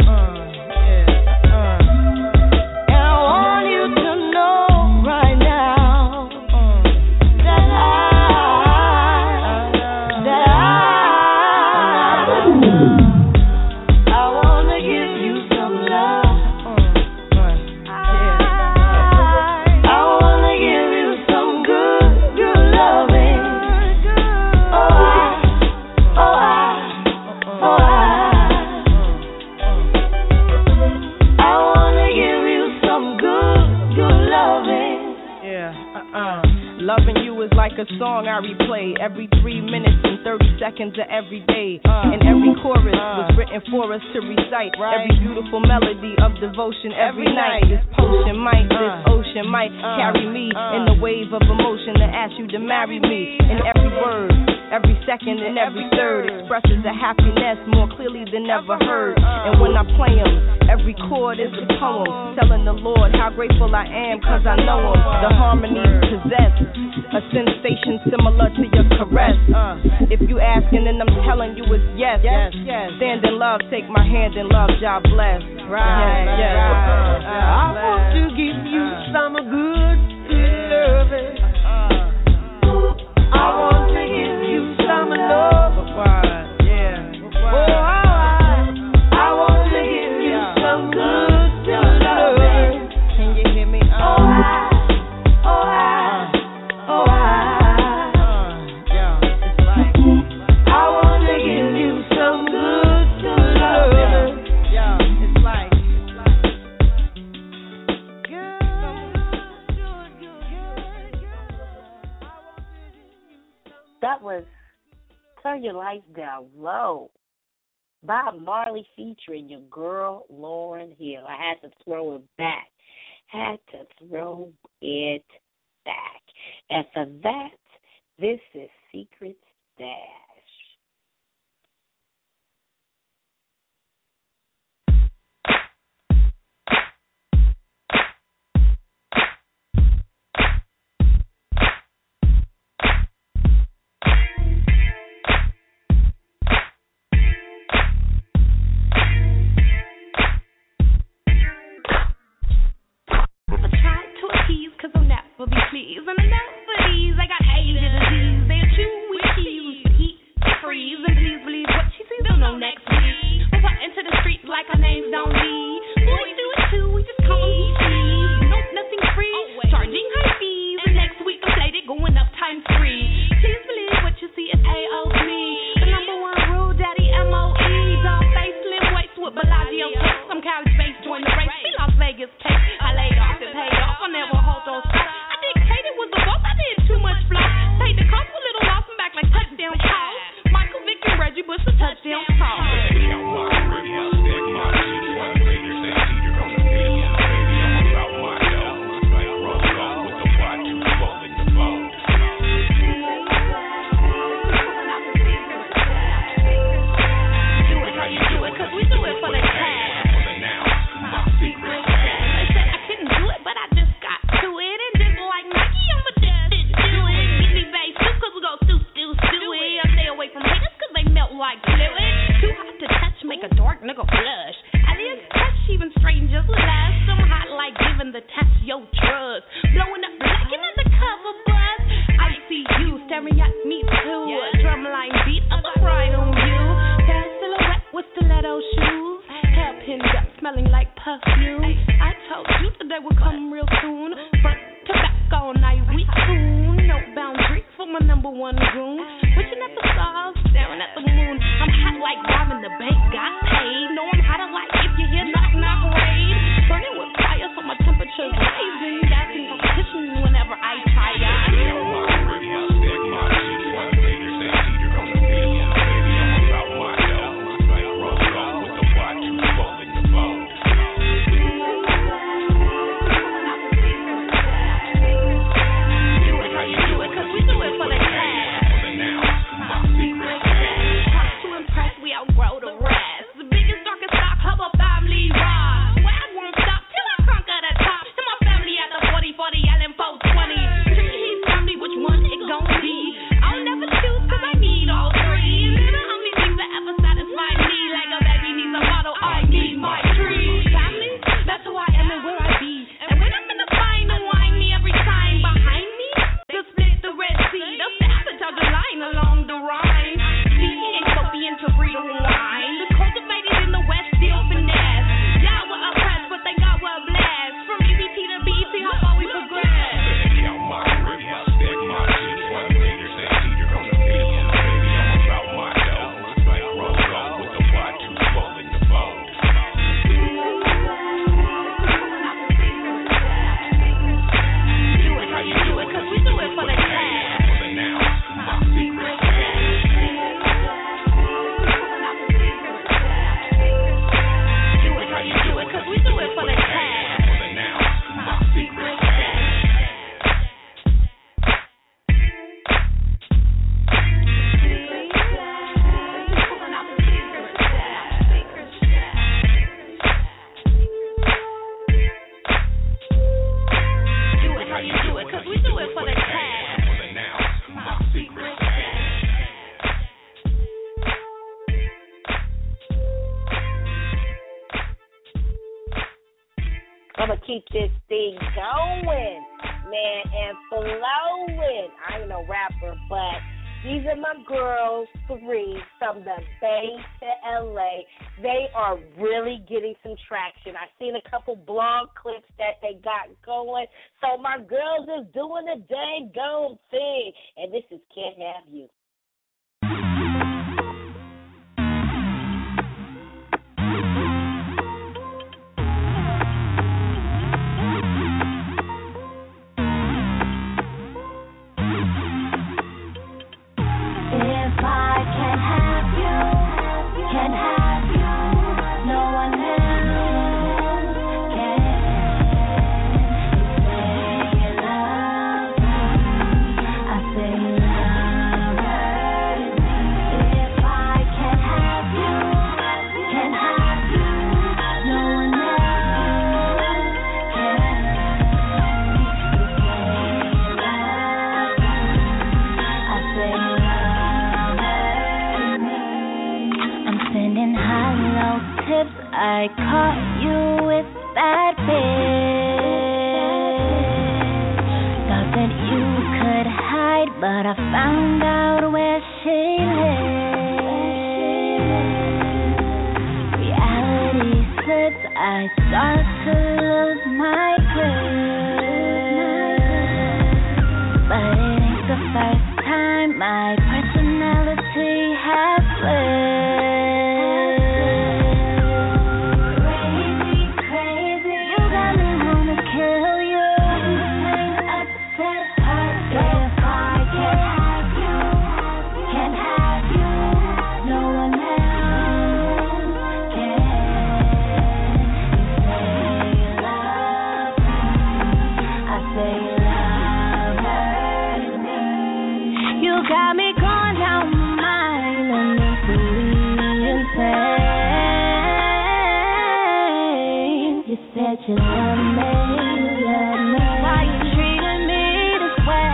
A song I replay every three minutes and thirty seconds of every day. Uh, and every chorus uh, was written for us to recite. Right. Every beautiful melody of devotion every, every night. This potion might, uh, this ocean might uh, carry me uh, in the wave of emotion to ask you to marry me. And every word, every second and every third expresses a happiness more clearly than ever heard. And when I play them, every chord is a poem telling the Lord how grateful I am cause I know him. The harmonies possess a sensation similar to your caress. Uh, if you asking and I'm telling you it's yes, yes, yes. Stand in love, take my hand in love, God bless. Right, yes, yes. Right. Uh, I want to give you uh, some good, good loving. Uh, I want to give you some love. Yeah. Oh, I, I want to give you some good, good loving. Can you hear me? Uh, oh, I, oh, I, oh, I. That was Turn Your Lights Down Low, Bob Marley featuring your girl Lauryn Hill. I had to throw it back. Had to throw it back. And for that, this is Secret Stash. Will be pleased, and enough for these. I got AIDS disease. They'll chew with cheese, but heat, freeze, and please believe what she sees. Don't know next week. We'll put into the streets like our names don't lead. Boys do it too. We just call them cheese. Nope, nothing free. Charging high fees, and next week inflated, going up times three. Please believe what you see is A O C. The number one rule, Daddy M O E. Dog face, slim waist with Bellagio cakes. Some college base join the race. See Las Vegas cake. I laid off and paid off. I never hold those. I dictated was a boss, I did too much fluff. Paid the cost teriyaki meat too. Drumline beat, I'm right on you. Fast silhouette with stiletto shoes. Hair pinned up, smelling like perfume. I told you that they would come real soon. Front to back all night, we soon. No boundary for my number one goon. Wishing at the stars, staring at the moon. I'm hot like robbing the bank, got paid. No, I'm hotter like if you hear knock knock raid. Burning with fire, so my temperature's rising. That's in competition whenever I try. Outgrow the rest. The biggest, darkest stock, hub a family rise. Where I won't stop till I conquer the top. And my family at the forty forty Allen four twenty. Tricky, he's family, which one it gon' be? I'll never choose cause I need all three. And they're the only things that ever satisfy me. Like a baby needs a bottle, I need my tree. Family, that's who I am and where I be. And when I'm in the fine, don't whine me every time. Behind me, the split, the Red Sea, the sabotage the line along the Rhine. To freedom wine. The cultivated in the West still finesse. Y'all were oppressed, but thank God we're blessed. From E B T to B E T, how far we progress. Baby, I'm my grip, my stick, my shit. One leader, say leader on the field. Baby, I'm about my dough. Like Roscoe with the Y two rolling the boat. Do it how you do it, cause we do it for the cash. For the now, my secret. Cause we do it for the cash. For the now, my secret do it how you do it, cause we do it for the cash. For the now, my secret I'm gonna keep this thing going, man, and flowing. I ain't no rapper, but these are my girls, three, from the Bay to L A. They are really getting some traction. I've seen a couple blog clips that they got going. So my girls is doing a dang gone thing, and this is Can't Have You. I caught you with that bitch. Thought that you could hide, but I found out where she lives. Reality slips, I start to lose my grip. But it ain't the first time my personality has flipped. You love me, love me. Why you treating me this way?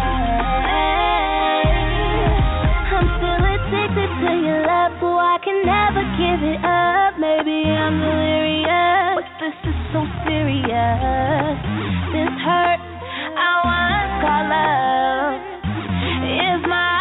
I'm still addicted to your love, so I can never give it up. Maybe I'm delirious, but this is so serious. This hurt I once called love is my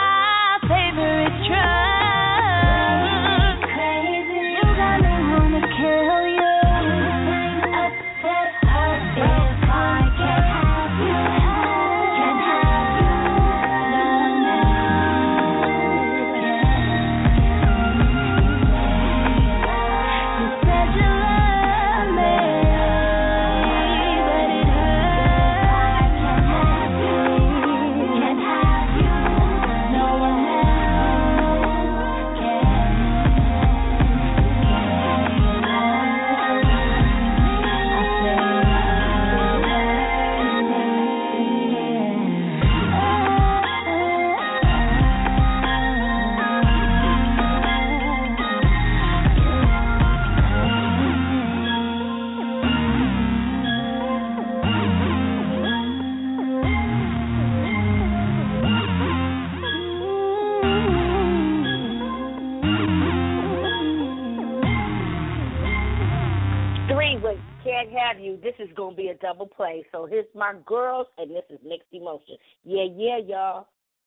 love you. This is going to be a double play. So here's my girls, and this is Mixed Emotion. Yeah, yeah, y'all.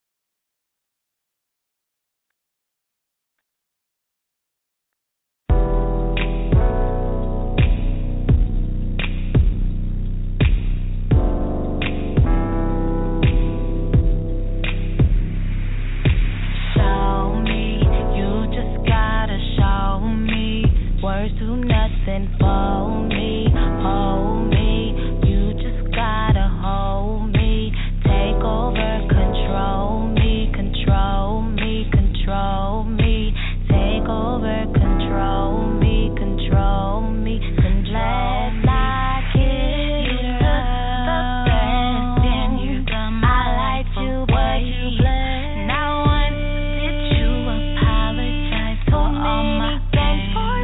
Words do nothing for me, hold me. You just gotta hold me. Take over, control me, control me, control me. Take over, control me, control me. And last I kissed you the best, and you I liked you, but you blessed. Now once did you apologize for all my games for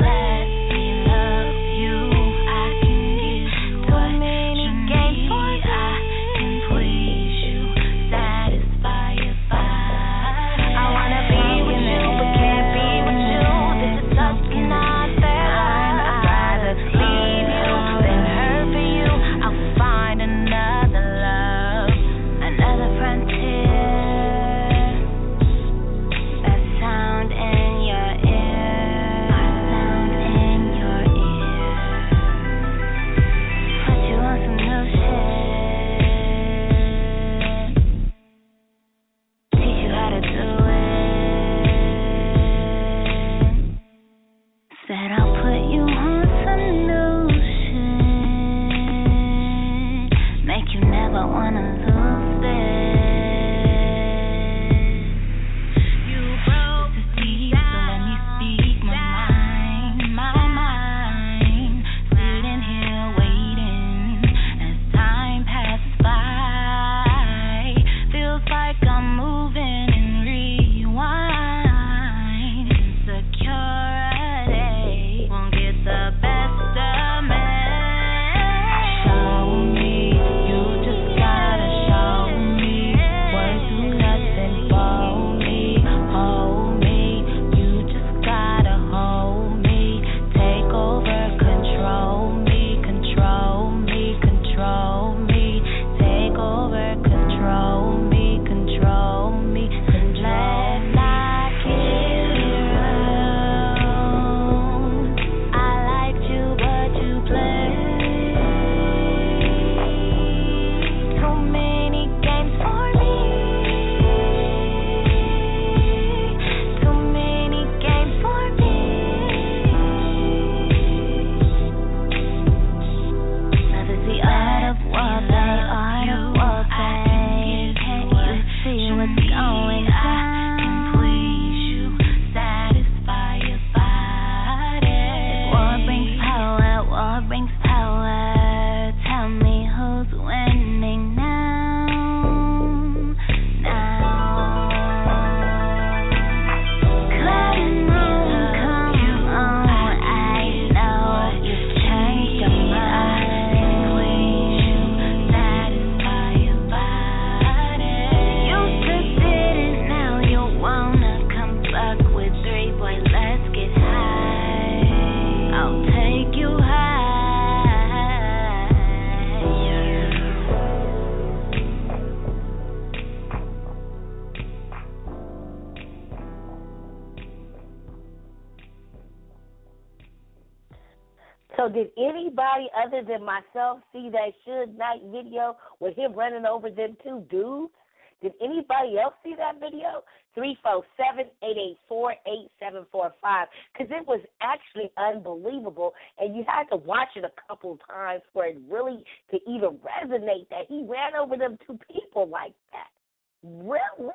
So did anybody other than myself see that Suge Knight video with him running over them two dudes? Did anybody else see that video? three four seven, eight eight four, eight seven four five. Because it was actually unbelievable, and you had to watch it a couple times for it really to even resonate that he ran over them two people like that. Really?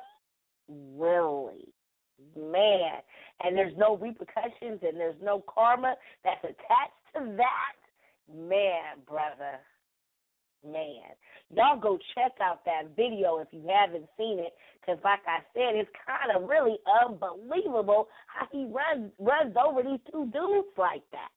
Really? Man. And there's no repercussions and there's no karma that's attached to that? Man, brother. Man. Y'all go check out that video if you haven't seen it, because like I said, it's kind of really unbelievable how he runs runs over these two dudes like that.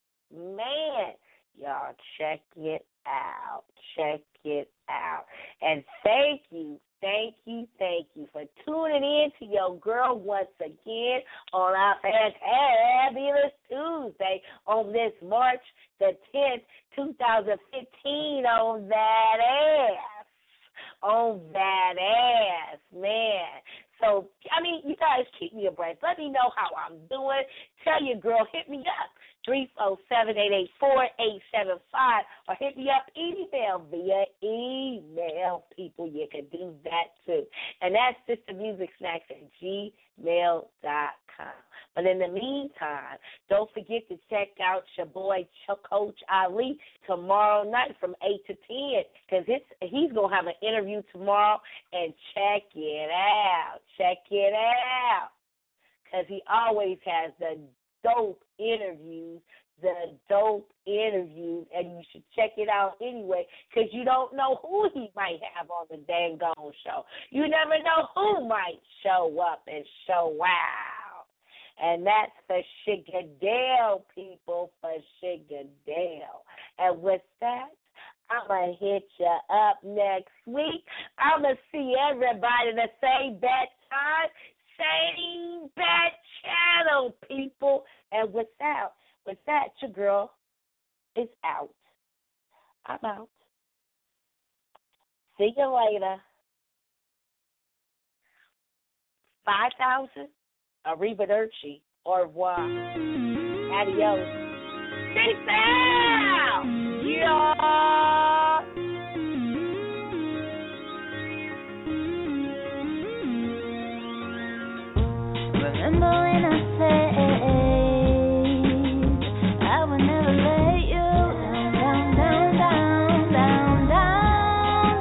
Man, y'all check it out. Check it out. And thank you, thank you, thank you for tuning in to your girl once again on our Fantabulous Tuesday on this March the tenth, twenty fifteen on that ass. On that ass, man. So, I mean, you guys keep me abreast. Let me know how I'm doing. Tell your girl, hit me up. three four seven, eight eight four, eight seven five or hit me up email via email. People, you can do that too. And that's Sister Music Snacks at gmail dot com. But in the meantime, don't forget to check out your boy Coach Ali tomorrow night from eight to ten because he's going to have an interview tomorrow, and check it out. Check it out because he always has the dope interviews, the dope interviews, and you should check it out anyway because you don't know who he might have on the dang gone show. You never know who might show up and show out. And that's for Sugadale, people, for Sugadale. And with that, I'm going to hit you up next week. I'm going to see everybody the same bad time, same bad channel, people. And with that, with that, your girl is out. I'm out. See you later. five thousand. Arrivederci. Au revoir. Adios. Peace out. Yeah. Remember when I said I would never let you down, down, down, down, down,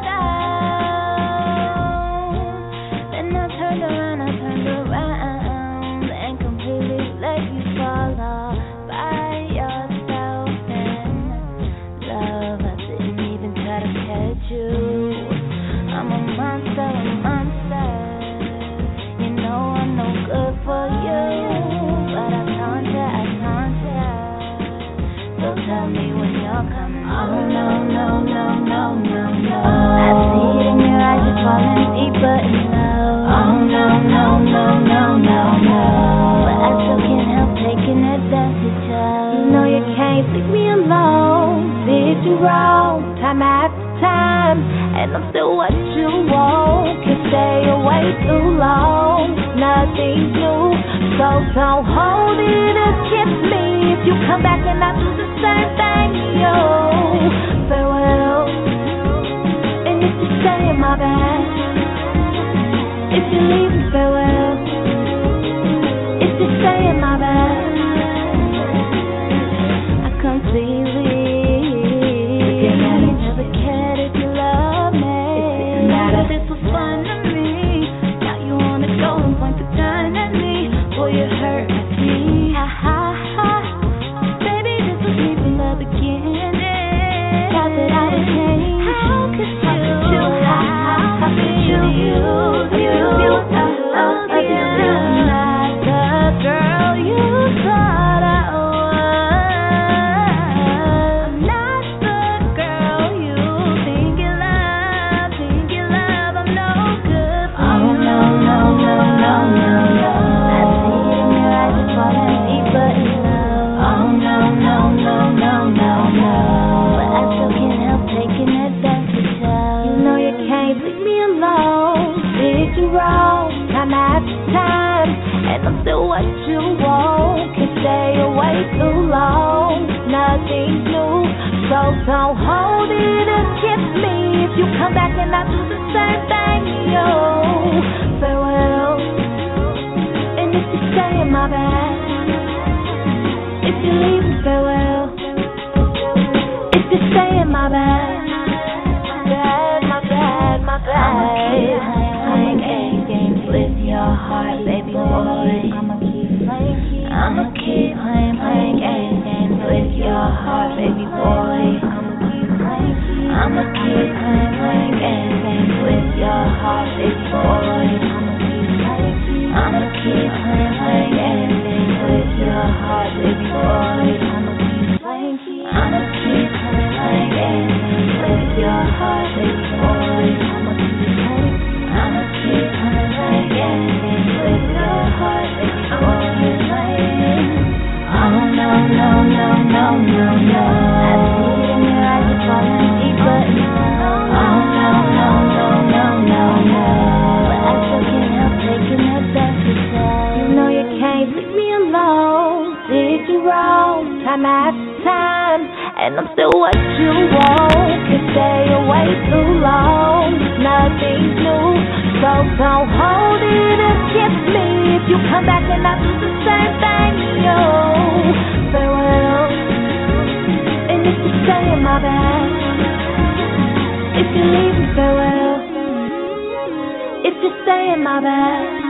down. Then I turned around, I turned around and completely let you fall off by yourself. And love, I didn't even try to catch you. I'm a monster, a monster. You know I'm no good for you, but I can't ya, I can't ya. So tell me when you're coming. Oh no, no, no, no, no, no. I see it in your eyes, you're falling deeper in love. Oh no, no, no, no, no, no. But I still can't help taking advantage of. You know you can't leave me alone. Did you wrong time after time, and I'm still what you want. Can't stay away too long. Nothing's new, so don't hold it against me. If you come back and I do the same thing, yo, farewell. And if you stay in my bed, if you leave, farewell. If you stay in my bed, I completely forget that I never cared if you love me. It didn't matter. This was fun to me. Now you wanna go and point the gun at me. Boy, you hurt my feet. Ha ha ha. Baby, this was me from the beginning. Thought that I would change. How could you? How could you? How, how could you? You, you, you, love you. Not the girl you thought I was. Not the girl you think you love, think you love. I'm no good for you. Oh no, no, no, no, no, no. I see it in your eyes, you're falling deeper in love. Oh no, no, no, no, no, no. But I still can't help taking advantage of. You know you can't leave me alone. Did you wrong time after time, and I'm still what you want. Can't stay away too long. Nothing's new, so don't hold it against me. If you come back and I do the same thing, yo, farewell. And if you stay in my bed, if you leave, farewell. If you stay in my bed, my bed, my bed, my bed. I'ma keep playing games with your heart, baby boy. I'ma keep playing, I'ma keep playing, playing games with your heart, baby boy. I'ma keep playing, I'ma keep playing, playing games with your heart, baby boy. time after time, and I'm still what you want. Could stay away too long, nothing's new, so don't hold it against me. If you come back and I do the same thing, yo, farewell. And if you stay in my bed, if you leave me, farewell. If you stay in my bed.